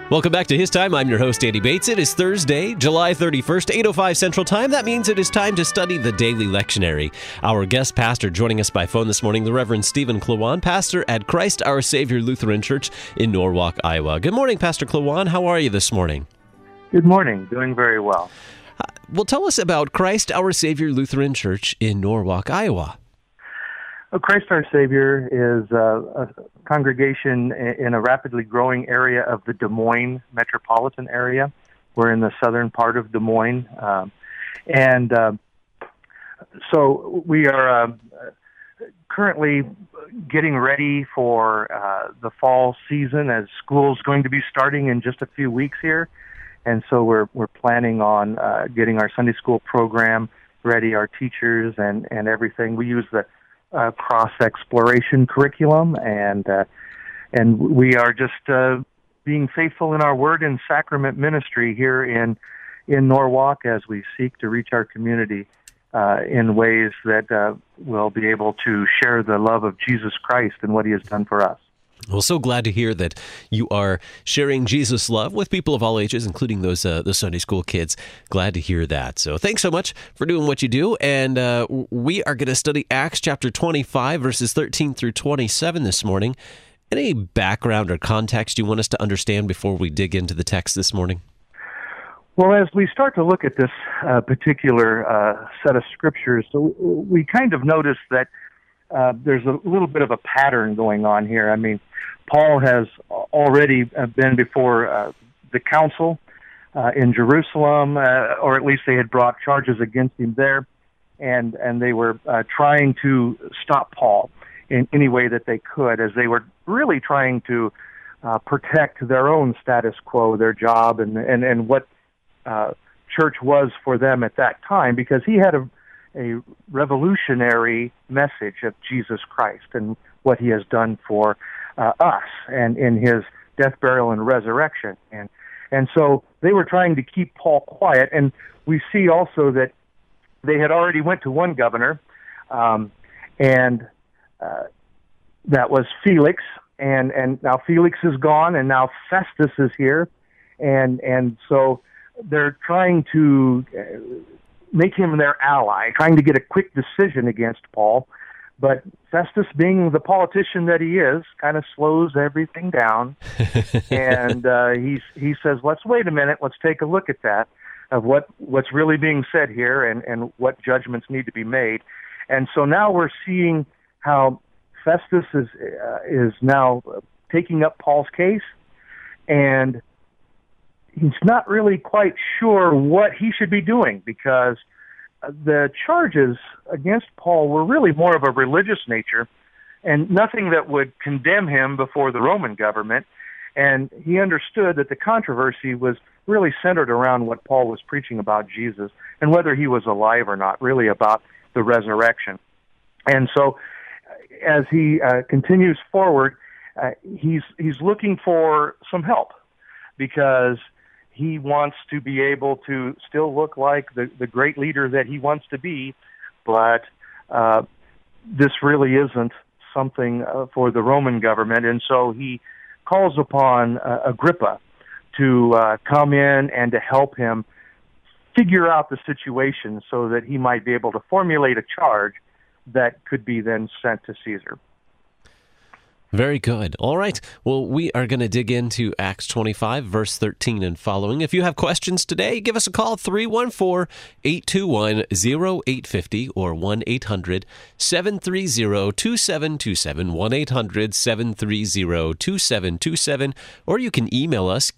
Welcome back to His Time. I'm your host, Andy Bates. It is Thursday, July 31st, 8:05 Central Time. That means it is time to study the Daily Lectionary. Our guest pastor joining us by phone this morning, the Reverend Stephen Klawan, pastor at Christ Our Savior Lutheran Church in Norwalk, Iowa. Good morning, Pastor Klawan. How are you this morning? Good morning. Doing very well. Well, tell us about Christ Our Savior Lutheran Church in Norwalk, Iowa. Christ Our Savior is a congregation in a rapidly growing area of the Des Moines metropolitan area. We're in the southern part of Des Moines. So we are currently getting ready for the fall season, as school's going to be starting in just a few weeks here. And so we're planning on getting our Sunday school program ready, our teachers and everything. We use the cross-exploration curriculum, and we are just being faithful in our word and sacrament ministry here in Norwalk as we seek to reach our community in ways that will be able to share the love of Jesus Christ and what He has done for us. Well, so glad to hear that you are sharing Jesus' love with people of all ages, including those the Sunday school kids. Glad to hear that. So thanks so much for doing what you do. And we are going to study Acts chapter 25, verses 13 through 27 this morning. Any background or context you want us to understand before we dig into the text this morning? Well, as we start to look at this particular set of scriptures, so we kind of notice that there's a little bit of a pattern going on here. I mean, Paul has already been before the council in Jerusalem, or at least they had brought charges against him there, and they were trying to stop Paul in any way that they could, as they were really trying to protect their own status quo, their job, and what church was for them at that time, because he had a revolutionary message of Jesus Christ and what He has done for us and in His death, burial, and resurrection. And so they were trying to keep Paul quiet, and we see also that they had already went to one governor, and that was Felix, and now Felix is gone, and now Festus is here, and so they're trying to make him their ally, trying to get a quick decision against Paul. But Festus, being the politician that he is, kind of slows everything down. And he says, let's wait a minute, let's take a look at that, of what's really being said here and what judgments need to be made. And so now we're seeing how Festus is now taking up Paul's case, and he's not really quite sure what he should be doing, because the charges against Paul were really more of a religious nature and nothing that would condemn him before the Roman government. And he understood that the controversy was really centered around what Paul was preaching about Jesus and whether he was alive or not, really about the resurrection. And so as he continues forward, he's looking for some help, because he wants to be able to still look like the great leader that he wants to be, but this really isn't something for the Roman government. And so he calls upon Agrippa to come in and to help him figure out the situation so that he might be able to formulate a charge that could be then sent to Caesar. Very good. All right. Well, we are going to dig into Acts 25, verse 13 and following. If you have questions today, give us a call, 314-821-0850 or 1-800-730-2727, 1-800-730-2727, or you can email us,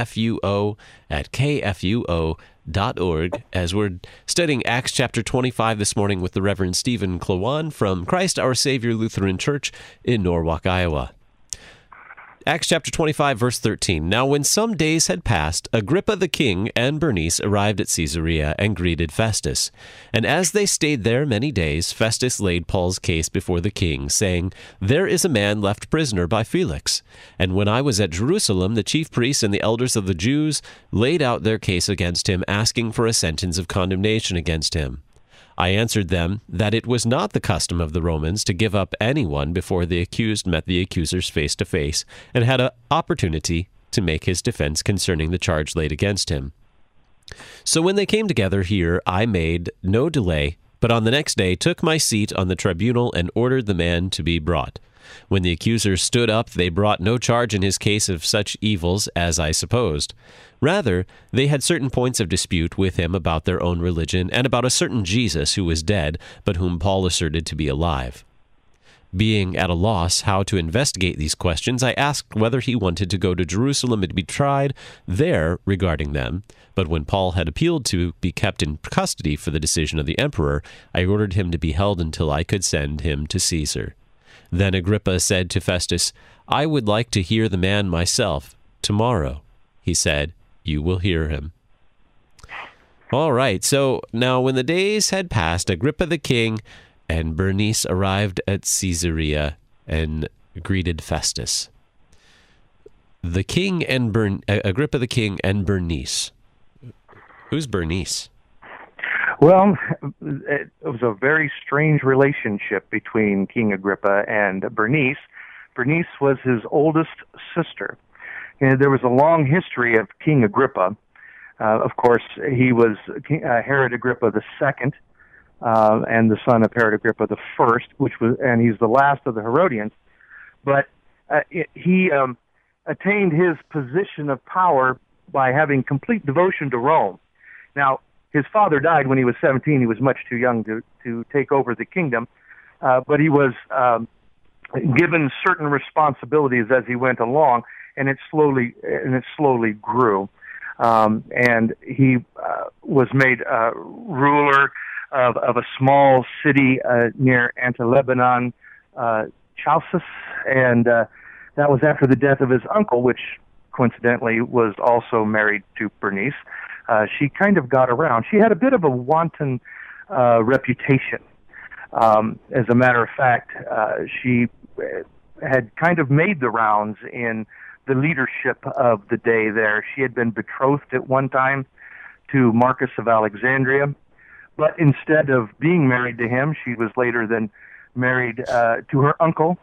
kfuo@kfuo.org, as we're studying Acts chapter 25 this morning with the Reverend Stephen Klawan from Christ Our Savior Lutheran Church in Norwalk, Iowa. Acts chapter 25, verse 13. Now when some days had passed, Agrippa the king and Bernice arrived at Caesarea and greeted Festus. And as they stayed there many days, Festus laid Paul's case before the king, saying, There is a man left prisoner by Felix. And when I was at Jerusalem, the chief priests and the elders of the Jews laid out their case against him, asking for a sentence of condemnation against him. I answered them that it was not the custom of the Romans to give up anyone before the accused met the accusers face to face and had an opportunity to make his defense concerning the charge laid against him. So when they came together here, I made no delay, but on the next day took my seat on the tribunal and ordered the man to be brought. When the accusers stood up, they brought no charge in his case of such evils as I supposed. Rather, they had certain points of dispute with him about their own religion and about a certain Jesus who was dead, but whom Paul asserted to be alive. Being at a loss how to investigate these questions, I asked whether he wanted to go to Jerusalem and to be tried there regarding them. But when Paul had appealed to be kept in custody for the decision of the emperor, I ordered him to be held until I could send him to Caesar. Then Agrippa said to Festus, I would like to hear the man myself. Tomorrow, he said, you will hear him. All right, so now when the days had passed, Agrippa the king and Bernice arrived at Caesarea and greeted Festus. The king and Agrippa the king and Bernice. Who's Bernice? Well, it was a very strange relationship between King Agrippa and Bernice. Bernice was his oldest sister. And there was a long history of King Agrippa. Of course, he was Herod Agrippa II, and the son of Herod Agrippa I, and he's the last of the Herodians. But he attained his position of power by having complete devotion to Rome. Now, his father died when he was 17. He was much too young to take over the kingdom, but he was given certain responsibilities as he went along, and it slowly grew. And he was made ruler of a small city near Antilebanon, Chalcis, and that was after the death of his uncle, which coincidentally was also married to Bernice. She kind of got around. She had a bit of a wanton reputation. As a matter of fact, she had kind of made the rounds in the leadership of the day there. She had been betrothed at one time to Marcus of Alexandria, but instead of being married to him, she was later then married to her uncle,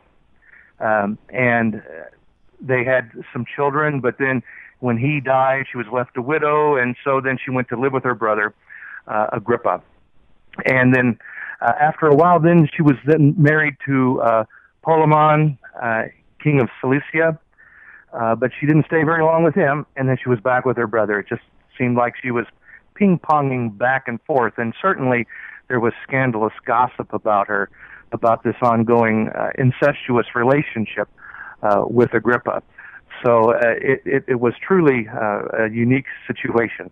and they had some children, but then when he died, she was left a widow, and so then she went to live with her brother, Agrippa. And then after a while, then she was then married to Polemon, king of Cilicia, but she didn't stay very long with him, and then she was back with her brother. It just seemed like she was ping-ponging back and forth, and certainly there was scandalous gossip about her, about this ongoing incestuous relationship with Agrippa. So it was truly a unique situation.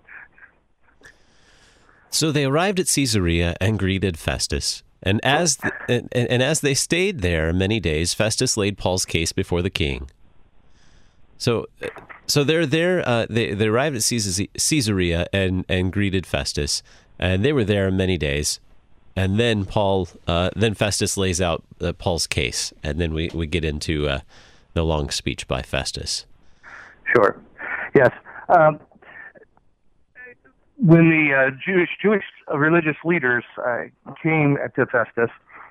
So they arrived at Caesarea and greeted Festus. And as they stayed there many days, Festus laid Paul's case before the king. So they're there. They arrived at Caesarea and greeted Festus, and they were there many days. And then Festus lays out Paul's case, and then we get into the long speech by Festus. Sure. Yes. When the Jewish religious leaders came to Festus,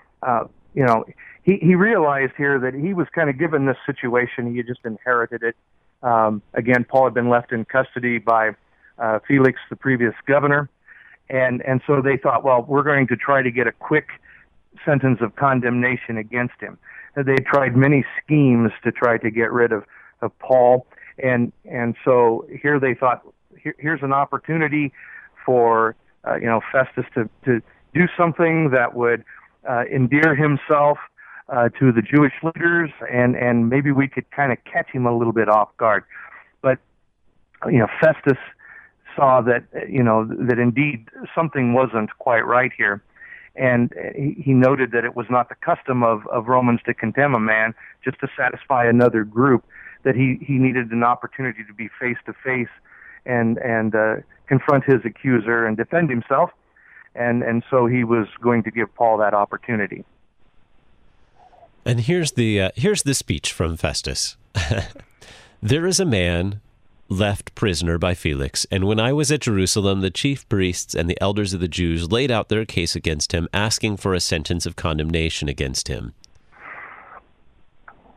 he realized here that he was kind of given this situation. He had just inherited it. Again, Paul had been left in custody by Felix, the previous governor, and so they thought, well, we're going to try to get a quick sentence of condemnation against him. They tried many schemes to try to get rid of Paul, and so here they thought, here's an opportunity for Festus to do something that would endear himself to the Jewish leaders, and maybe we could kind of catch him a little bit off guard. But Festus saw that that indeed something wasn't quite right here. And he noted that it was not the custom of Romans to condemn a man just to satisfy another group, that he needed an opportunity to be face-to-face and confront his accuser and defend himself. And so he was going to give Paul that opportunity. And here's the speech from Festus. There is a man left prisoner by Felix, and when I was at Jerusalem, the chief priests and the elders of the Jews laid out their case against him, asking for a sentence of condemnation against him.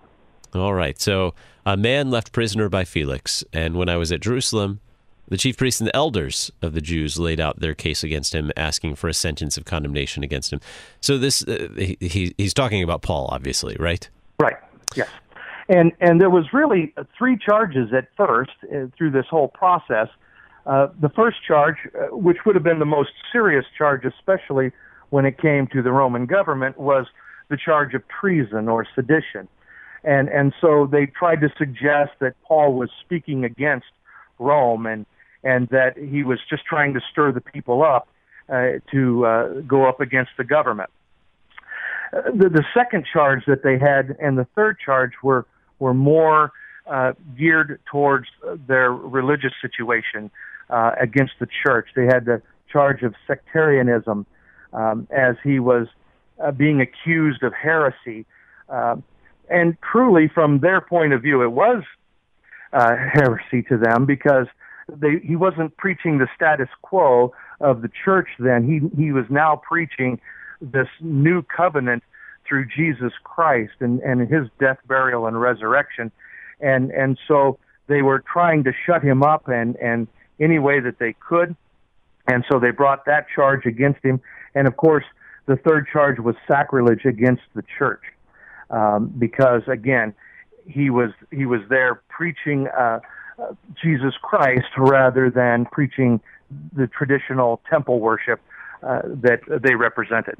All right. So a man left prisoner by Felix, and when I was at Jerusalem, the chief priests and the elders of the Jews laid out their case against him, asking for a sentence of condemnation against him. So this he's talking about Paul, obviously, right? Right. Yes. And there was really three charges at first through this whole process. The first charge, which would have been the most serious charge, especially when it came to the Roman government, was the charge of treason or sedition. And so they tried to suggest that Paul was speaking against Rome and that he was just trying to stir the people up to go up against the government. The second charge that they had and the third charge were more geared towards their religious situation against the church. They had the charge of sectarianism, as he was being accused of heresy. And truly, from their point of view, it was heresy to them, because he wasn't preaching the status quo of the church then. He was now preaching this new covenant through Jesus Christ and his death, burial, and resurrection. And so they were trying to shut him up and any way that they could. And so they brought that charge against him. And of course, the third charge was sacrilege against the church, because again, he was there preaching Jesus Christ rather than preaching the traditional temple worship that they represented.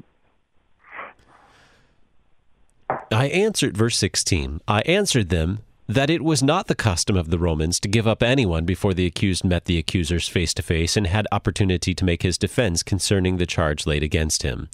Verse 16, I answered them that it was not the custom of the Romans to give up anyone before the accused met the accusers face to face and had opportunity to make his defense concerning the charge laid against him.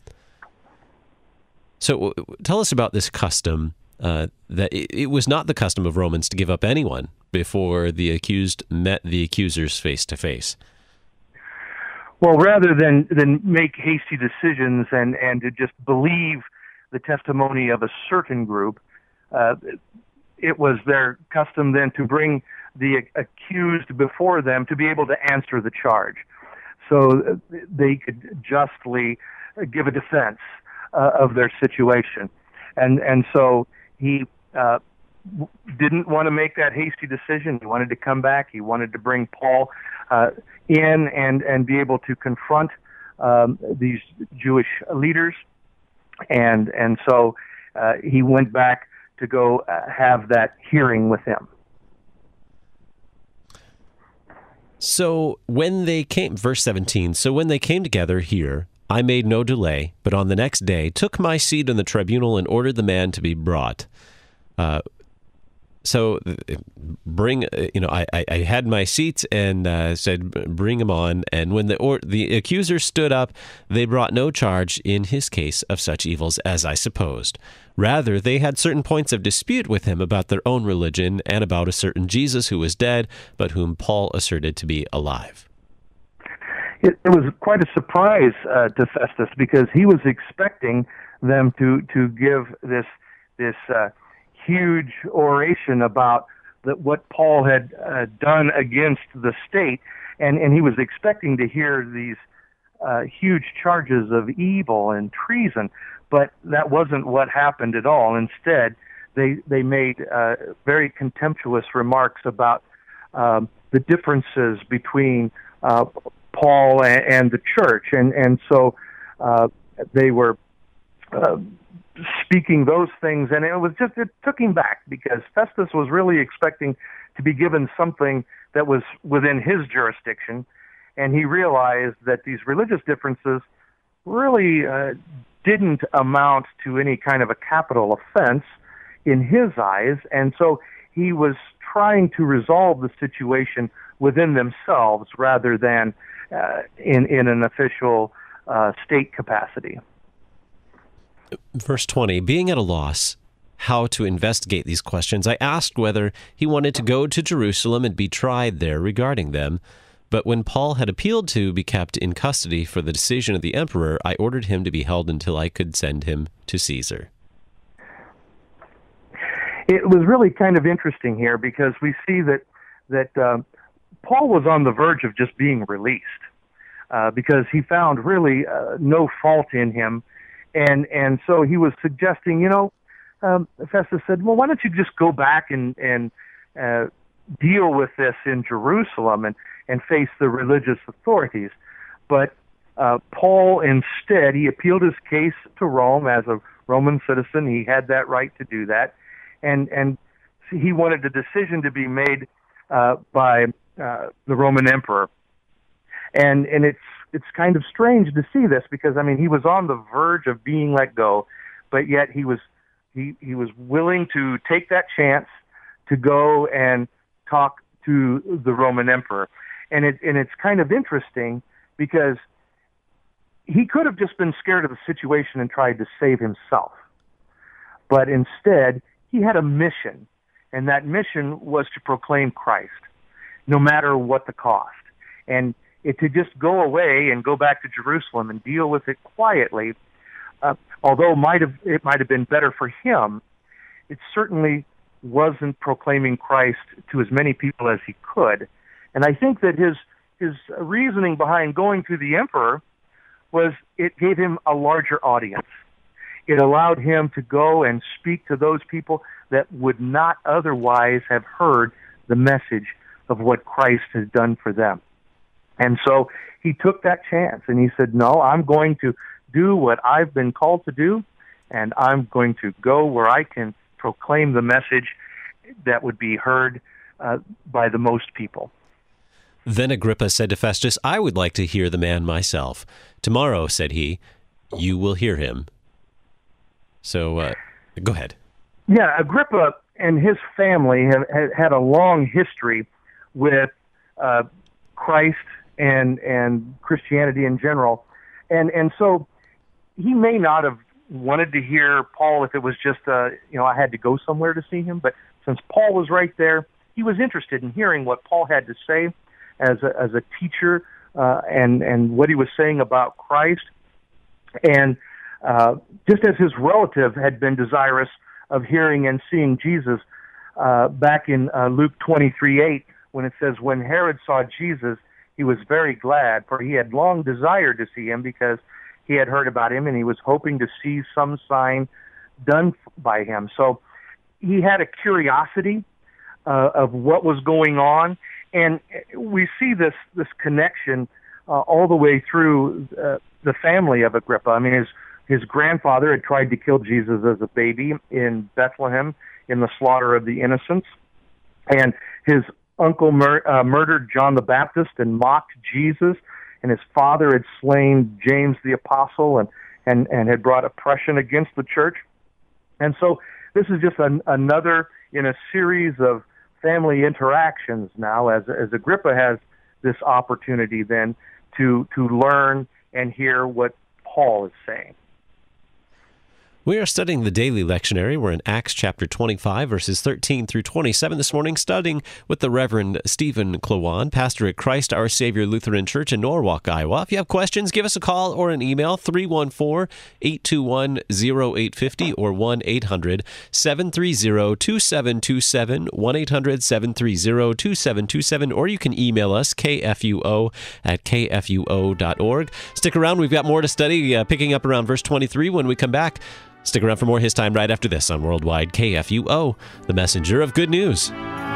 So tell us about this custom, that it was not the custom of Romans to give up anyone before the accused met the accusers face to face. Well, rather than make hasty decisions and to just believe the testimony of a certain group, it was their custom then to bring the accused before them to be able to answer the charge, so they could justly give a defense of their situation. And so he didn't want to make that hasty decision. He wanted to come back. He wanted to bring Paul in and be able to confront these Jewish leaders. And so he went back to go have that hearing with him. So when they came, verse 17, so when they came together here, I made no delay, but on the next day took my seat in the tribunal and ordered the man to be brought. So bring, I had my seat and said, bring him on. And when the accuser stood up, they brought no charge in his case of such evils as I supposed. Rather, they had certain points of dispute with him about their own religion and about a certain Jesus who was dead, but whom Paul asserted to be alive. It was quite a surprise to Festus, because he was expecting them to give this huge oration about what Paul had done against the state, and he was expecting to hear these huge charges of evil and treason, but that wasn't what happened at all. Instead, they made very contemptuous remarks about the differences between Paul and the church, and so they were speaking those things, and it took him back, because Festus was really expecting to be given something that was within his jurisdiction, and he realized that these religious differences really didn't amount to any kind of a capital offense in his eyes, and so he was trying to resolve the situation within themselves rather than in an official state capacity. Verse 20, being at a loss how to investigate these questions, I asked whether he wanted to go to Jerusalem and be tried there regarding them. But when Paul had appealed to be kept in custody for the decision of the emperor, I ordered him to be held until I could send him to Caesar. It was really kind of interesting here, because we see that Paul was on the verge of just being released, because he found really no fault in him. And so he was suggesting, Festus said, well, why don't you just go back and deal with this in Jerusalem and face the religious authorities? But Paul instead, he appealed his case to Rome. As a Roman citizen, he had that right to do that. And he wanted the decision to be made by the Roman emperor. And it's kind of strange to see this, because, I mean, he was on the verge of being let go, but yet he was willing to take that chance to go and talk to the Roman emperor. And it's kind of interesting, because he could have just been scared of the situation and tried to save himself. But instead, he had a mission, and that mission was to proclaim Christ, no matter what the cost. And to just go away and go back to Jerusalem and deal with it quietly, although it might have been better for him, it certainly wasn't proclaiming Christ to as many people as he could. And I think that his reasoning behind going through the emperor was it gave him a larger audience. It allowed him to go and speak to those people that would not otherwise have heard the message of what Christ has done for them. And so he took that chance, and he said, no, I'm going to do what I've been called to do, and I'm going to go where I can proclaim the message that would be heard by the most people. Then Agrippa said to Festus, I would like to hear the man myself. Tomorrow, said he, you will hear him. So, go ahead. Yeah, Agrippa and his family have had a long history with Christ and Christianity in general. And so he may not have wanted to hear Paul if it was just, I had to go somewhere to see him. But since Paul was right there, he was interested in hearing what Paul had to say as a teacher, and what he was saying about Christ. And just as his relative had been desirous of hearing and seeing Jesus, back in Luke 23:8, when it says, when Herod saw Jesus, he was very glad, for he had long desired to see him, because he had heard about him, and he was hoping to see some sign done by him. So he had a curiosity of what was going on, and we see this connection all the way through the family of Agrippa. I mean, his grandfather had tried to kill Jesus as a baby in Bethlehem in the slaughter of the innocents, and his uncle murdered John the Baptist and mocked Jesus, and his father had slain James the Apostle and had brought oppression against the church. And so this is just another in a series of family interactions now, as Agrippa has this opportunity then to learn and hear what Paul is saying. We are studying the daily lectionary. We're in Acts chapter 25, verses 13 through 27 this morning, studying with the Reverend Stephen Klowan, pastor at Christ Our Savior Lutheran Church in Norwalk, Iowa. If you have questions, give us a call or an email, 314-821-0850 or 1-800-730-2727, 1-800-730-2727, or you can email us, kfuo@kfuo.org. Stick around. We've got more to study, picking up around verse 23 when we come back. Stick around for more His Time right after this on Worldwide KFUO, the messenger of good news.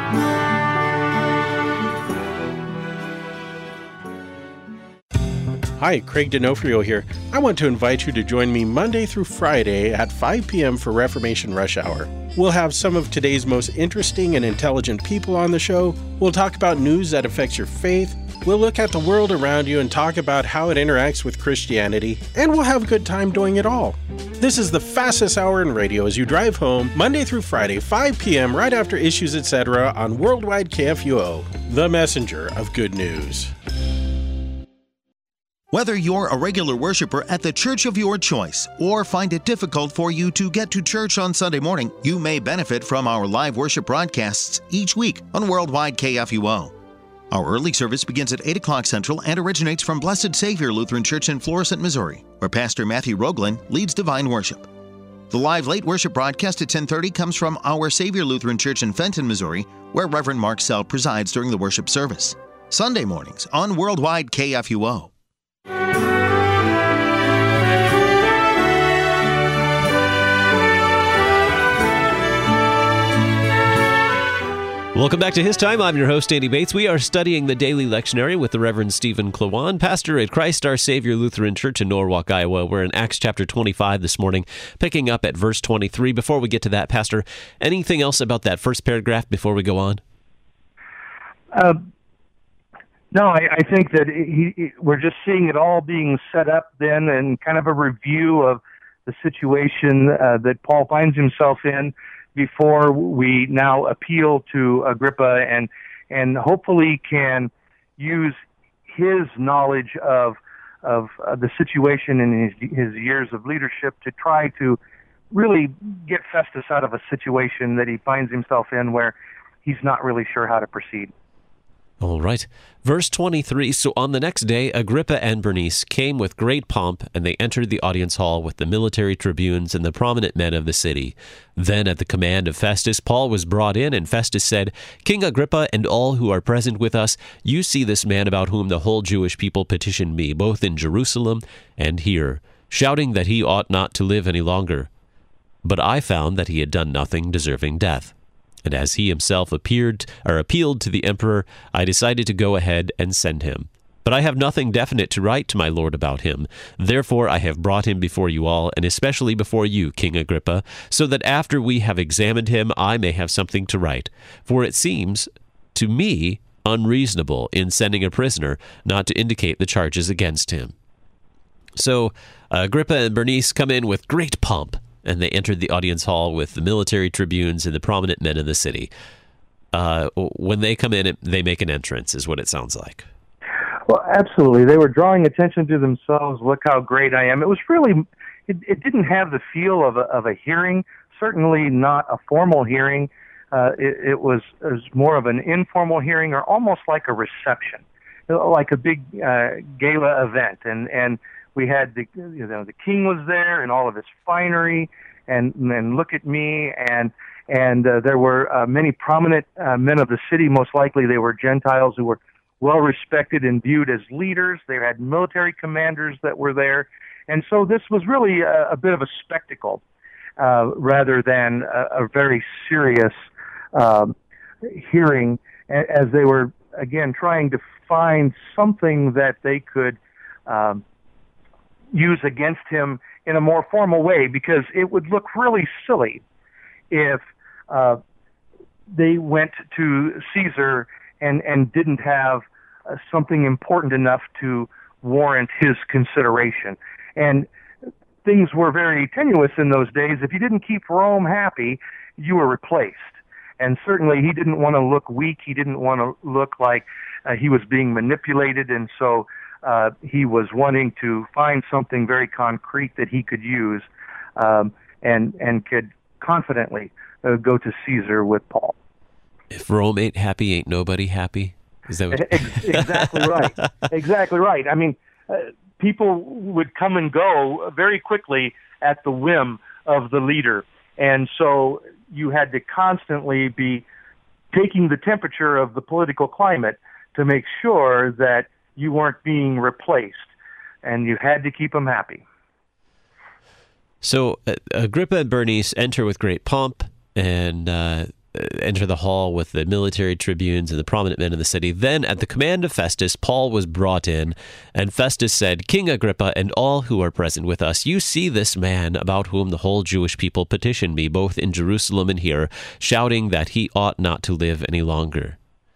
Hi, Craig D'Onofrio here. I want to invite you to join me Monday through Friday at 5 p.m. for Reformation Rush Hour. We'll have some of today's most interesting and intelligent people on the show. We'll talk about news that affects your faith. We'll look at the world around you and talk about how it interacts with Christianity, and we'll have a good time doing it all. This is the fastest hour in radio as you drive home, Monday through Friday, 5 p.m., right after Issues, etc. on Worldwide KFUO, the messenger of good news. Whether you're a regular worshiper at the church of your choice or find it difficult for you to get to church on Sunday morning, you may benefit from our live worship broadcasts each week on Worldwide KFUO. Our early service begins at 8 o'clock Central and originates from Blessed Savior Lutheran Church in Florissant, Missouri, where Pastor Matthew Roglin leads divine worship. The live late worship broadcast at 10:30 comes from Our Savior Lutheran Church in Fenton, Missouri, where Reverend Mark Sell presides during the worship service. Sunday mornings on Worldwide KFUO. Welcome back to His Time. I'm your host, Andy Bates. We are studying the daily lectionary with the Reverend Stephen Klowan, pastor at Christ Our Savior Lutheran Church in Norwalk, Iowa. We're in Acts chapter 25 this morning, picking up at verse 23. Before we get to that, Pastor, anything else about that first paragraph before we go on? No, I think that we're just seeing it all being set up then, and kind of a review of the situation that Paul finds himself in before we now appeal to Agrippa and hopefully can use his knowledge of the situation in his years of leadership to try to really get Festus out of a situation that he finds himself in where he's not really sure how to proceed. All right. Verse 23, so on the next day, Agrippa and Bernice came with great pomp, and they entered the audience hall with the military tribunes and the prominent men of the city. Then at the command of Festus, Paul was brought in, and Festus said, King Agrippa and all who are present with us, you see this man about whom the whole Jewish people petitioned me, both in Jerusalem and here, shouting that he ought not to live any longer. But I found that he had done nothing deserving death. And as he himself appealed to the emperor, I decided to go ahead and send him. But I have nothing definite to write to my lord about him. Therefore I have brought him before you all, and especially before you, King Agrippa, so that after we have examined him, I may have something to write. For it seems to me unreasonable in sending a prisoner not to indicate the charges against him. So Agrippa and Bernice come in with great pomp, and they entered the audience hall with the military tribunes and the prominent men of the city. When they come in, they make an entrance, is what it sounds like. Well, absolutely. They were drawing attention to themselves. Look how great I am. It was really, it didn't have the feel of a hearing, certainly not a formal hearing. It was more of an informal hearing, or almost like a reception, like a big gala event. And we had the king was there and all of his finery, and look at me, and there were many prominent men of the city. Most likely they were Gentiles who were well respected and viewed as leaders. They had military commanders that were there, and so this was really a bit of a spectacle rather than a very serious hearing, as they were again trying to find something that they could use against him in a more formal way, because it would look really silly if they went to Caesar and didn't have something important enough to warrant his consideration. And things were very tenuous in those days. If you didn't keep Rome happy, you were replaced. And certainly he didn't want to look weak. He didn't want to look like he was being manipulated, and so he was wanting to find something very concrete that he could use and could confidently go to Caesar with Paul. If Rome ain't happy, ain't nobody happy? Is that what... Exactly right. Exactly right. I mean, people would come and go very quickly at the whim of the leader. And so you had to constantly be taking the temperature of the political climate to make sure that you weren't being replaced, and you had to keep them happy. So Agrippa and Bernice enter with great pomp and enter the hall with the military tribunes and the prominent men of the city. Then at the command of Festus, Paul was brought in, and Festus said, King Agrippa and all who are present with us, you see this man about whom the whole Jewish people petitioned me, both in Jerusalem and here, shouting that he ought not to live any longer.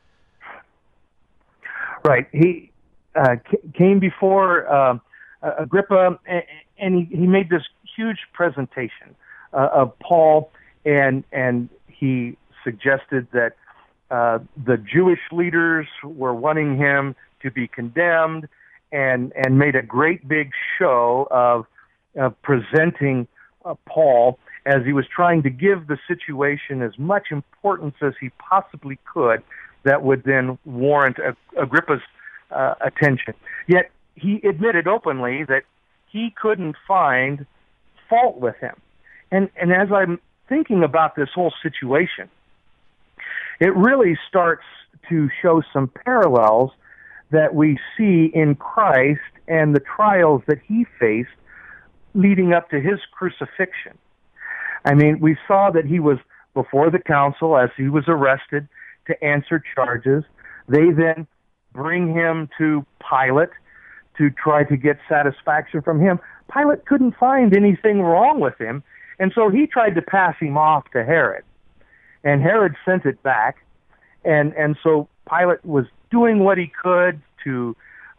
Right. He came before Agrippa, and he made this huge presentation of Paul, and he suggested that the Jewish leaders were wanting him to be condemned, and made a great big show of presenting Paul as he was trying to give the situation as much importance as he possibly could that would then warrant Agrippa's attention. Yet he admitted openly that he couldn't find fault with him. And as I'm thinking about this whole situation, it really starts to show some parallels that we see in Christ and the trials that he faced leading up to his crucifixion. I mean, we saw that he was before the council as he was arrested. to answer charges. They then bring him to Pilate to try to get satisfaction from him. Pilate couldn't find anything wrong with him, and so he tried to pass him off to Herod. And Herod sent it back, and so Pilate was doing what he could to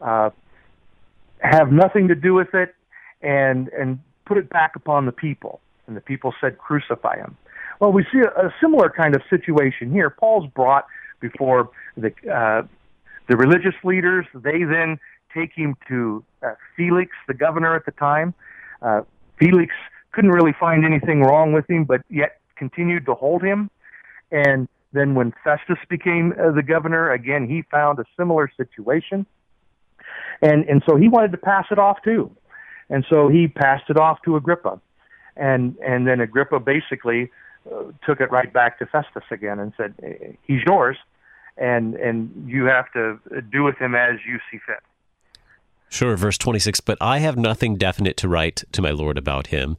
have nothing to do with it and put it back upon the people. And the people said, "Crucify him." Well, we see a similar kind of situation here. Paul's brought before the religious leaders. They then take him to Felix, the governor at the time. Felix couldn't really find anything wrong with him, but yet continued to hold him. And then when Festus became the governor, again, he found a similar situation. And so he wanted to pass it off too. And so he passed it off to Agrippa. And then Agrippa basically took it right back to Festus again and said, "He's yours, and you have to do with him as you see fit." Sure, verse 26, but I have nothing definite to write to my Lord about him.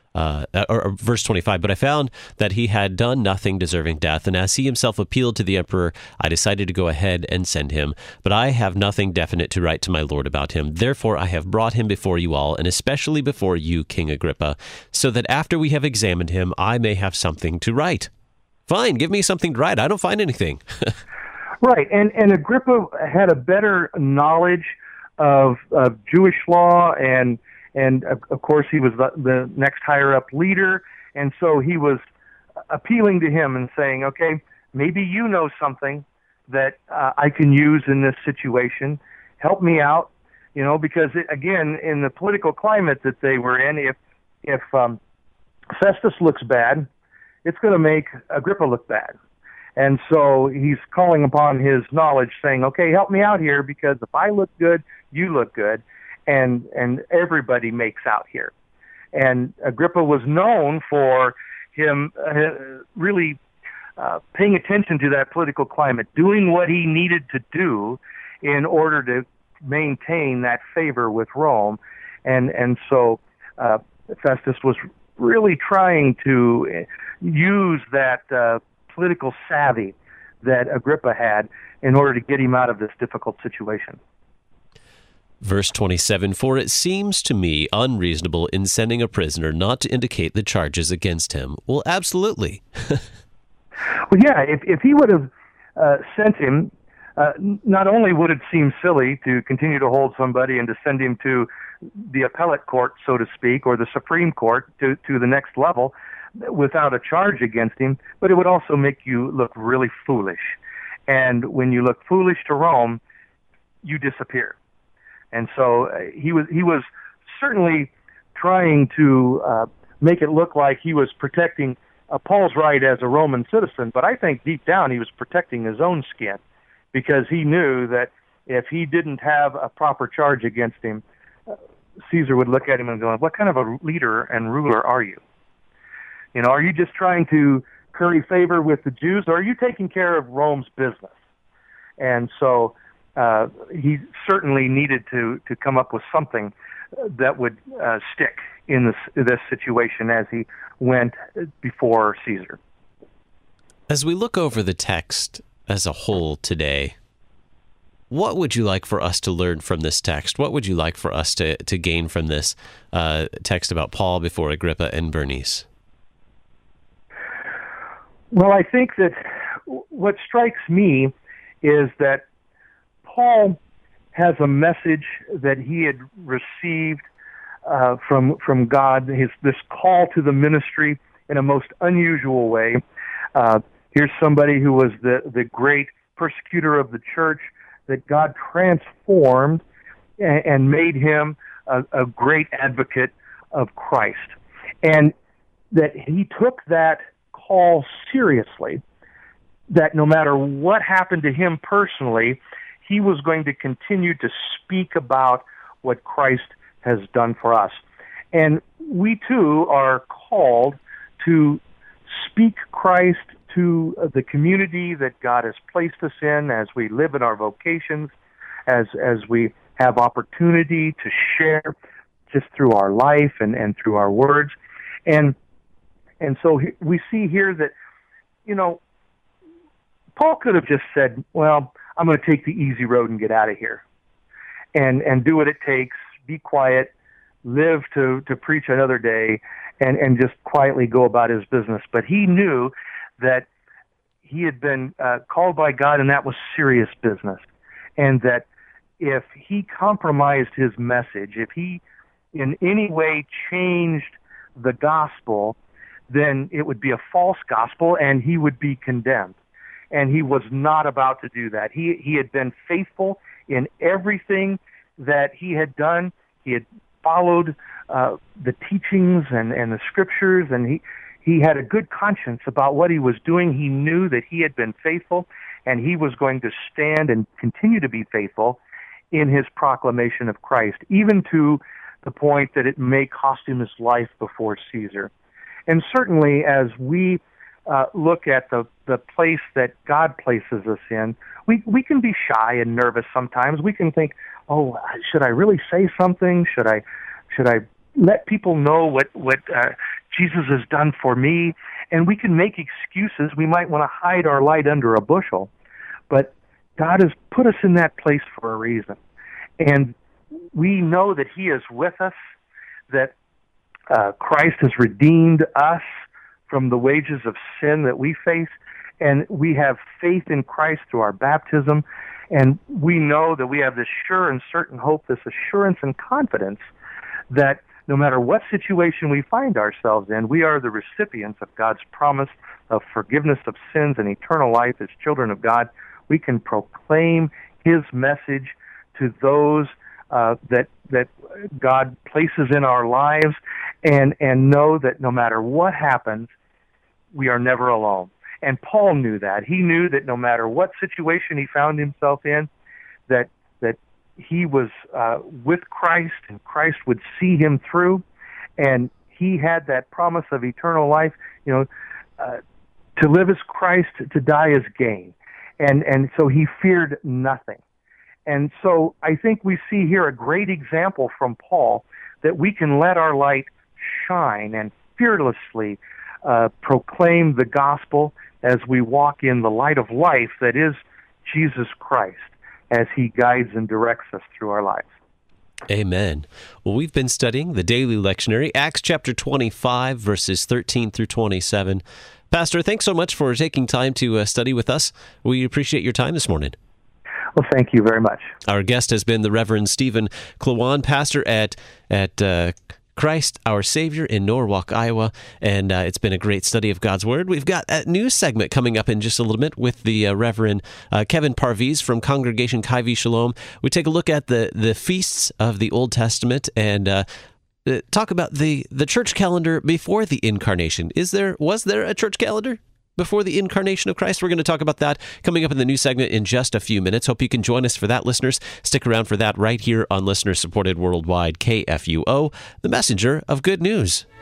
Or verse 25, but I found that he had done nothing deserving death, and as he himself appealed to the emperor, I decided to go ahead and send him. But I have nothing definite to write to my Lord about him. Therefore, I have brought him before you all, and especially before you, King Agrippa, so that after we have examined him, I may have something to write. Fine, give me something to write. I don't find anything. Right, and Agrippa had a better knowledge of Jewish law, and of course he was the next higher up leader, and so he was appealing to him and saying, "Okay, maybe you know something that I can use in this situation. Help me out," because again, in the political climate that they were in, if Festus looks bad, it's going to make Agrippa look bad. And so he's calling upon his knowledge, saying, "Okay, help me out here, because if I look good, you look good, and everybody makes out here." And Agrippa was known for him really paying attention to that political climate, doing what he needed to do in order to maintain that favor with Rome. And so Festus was really trying to use that political savvy that Agrippa had in order to get him out of this difficult situation. Verse 27, for it seems to me unreasonable in sending a prisoner not to indicate the charges against him. Well, absolutely. Well, yeah, if he would have sent him, not only would it seem silly to continue to hold somebody and to send him to the appellate court, so to speak, or the Supreme Court to the next level without a charge against him, but it would also make you look really foolish. And when you look foolish to Rome, you disappear. And so he was certainly trying to make it look like he was protecting Paul's right as a Roman citizen, but I think deep down he was protecting his own skin, because he knew that if he didn't have a proper charge against him, Caesar would look at him and go, "What kind of a leader and ruler are you? Are you just trying to curry favor with the Jews, or are you taking care of Rome's business?" And so he certainly needed to come up with something that would stick in this situation as he went before Caesar. As we look over the text as a whole today, what would you like for us to learn from this text? What would you like for us to gain from this text about Paul before Agrippa and Bernice? Well, I think that what strikes me is that Paul has a message that he had received from God, this call to the ministry in a most unusual way. Here's somebody who was the great persecutor of the church that God transformed and made him a great advocate of Christ. And that he took that call seriously, that no matter what happened to him personally, he was going to continue to speak about what Christ has done for us. And we too are called to speak Christ to the community that God has placed us in as we live in our vocations, as we have opportunity to share just through our life and through our words. And so we see here that, Paul could have just said, well, I'm going to take the easy road and get out of here and do what it takes, be quiet, live to preach another day, and just quietly go about his business. But he knew that he had been called by God, and that was serious business. And that if he compromised his message, if he in any way changed the gospel, then it would be a false gospel, and he would be condemned. And he was not about to do that. He had been faithful in everything that he had done. He had followed the teachings and the scriptures, and he had a good conscience about what he was doing. He knew that he had been faithful, and he was going to stand and continue to be faithful in his proclamation of Christ, even to the point that it may cost him his life before Caesar. And certainly as we look at the place that God places us in, we can be shy and nervous sometimes. We can think, oh, should I really say something? Should I let people know what Jesus has done for me? And we can make excuses. We might want to hide our light under a bushel. But God has put us in that place for a reason. And we know that he is with us, that Christ has redeemed us from the wages of sin that we face, and we have faith in Christ through our baptism, and we know that we have this sure and certain hope, this assurance and confidence that no matter what situation we find ourselves in, we are the recipients of God's promise of forgiveness of sins and eternal life as children of God. We can proclaim his message to those that God places in our lives, and know that no matter what happens, we are never alone. And Paul knew that. He knew that no matter what situation he found himself in, that he was with Christ, and Christ would see him through, and he had that promise of eternal life. To live as Christ, to die as gain. And so he feared nothing. And so I think we see here a great example from Paul that we can let our light shine and fearlessly proclaim the gospel as we walk in the light of life that is Jesus Christ as he guides and directs us through our lives. Amen. Well, we've been studying the daily lectionary, Acts chapter 25, verses 13 through 27. Pastor, thanks so much for taking time to study with us. We appreciate your time this morning. Well, thank you very much. Our guest has been the Reverend Stephen Klowan, pastor at Christ Our Savior in Norwalk, Iowa, and it's been a great study of God's Word. We've got a news segment coming up in just a little bit with the Reverend Kevin Parviz from Congregation Kaivi Shalom. We take a look at the feasts of the Old Testament and talk about the church calendar before the incarnation. Was there a church calendar before the incarnation of Christ? We're going to talk about that coming up in the new segment in just a few minutes. Hope you can join us for that, listeners. Stick around for that right here on listener-supported worldwide KFUO, the messenger of good news.